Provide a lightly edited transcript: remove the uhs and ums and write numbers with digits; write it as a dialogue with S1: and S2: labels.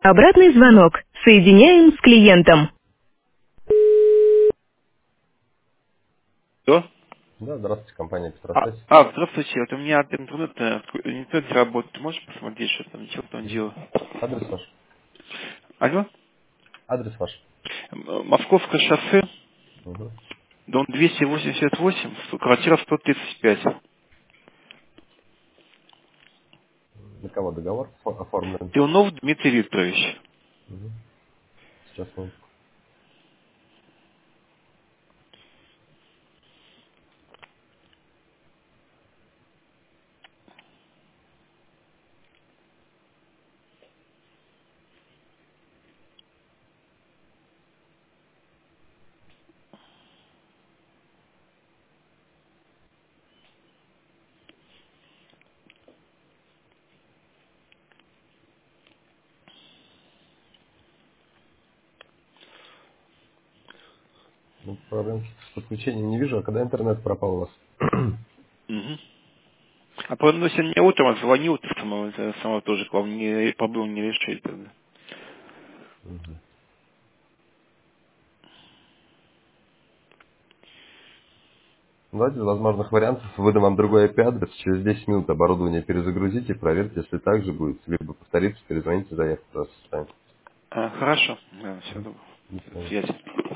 S1: Обратный звонок. Соединяем с клиентом.
S2: Что?
S3: Да, здравствуйте, компания Петросвязь.
S2: Здравствуйте. Вот у меня интернет не работает. Можешь посмотреть, что там дело?
S3: Адрес ваш.
S2: Алло?
S3: Адрес ваш.
S2: Московское шоссе,
S3: Угу.
S2: дом 288, квартира 135.
S3: Для кого договор оформлен?
S2: Иванов Дмитрий Викторович.
S3: Угу. Сейчас минутку. Ну, проблем с подключением не вижу, а когда интернет пропал у вас?
S2: Угу. А потом сегодня мне утром звонил, это самого тоже к вам проблему не решили тогда.
S3: Мгм. Давайте из возможных вариантов выдам вам другой IP-адрес. Через 10 минут оборудование перезагрузите, проверьте, если так же будет. Либо повторится, перезвоните, заявку просто составим.
S2: Хорошо. Да, все,
S3: Мгм. До
S2: до
S3: свидания.
S2: связи.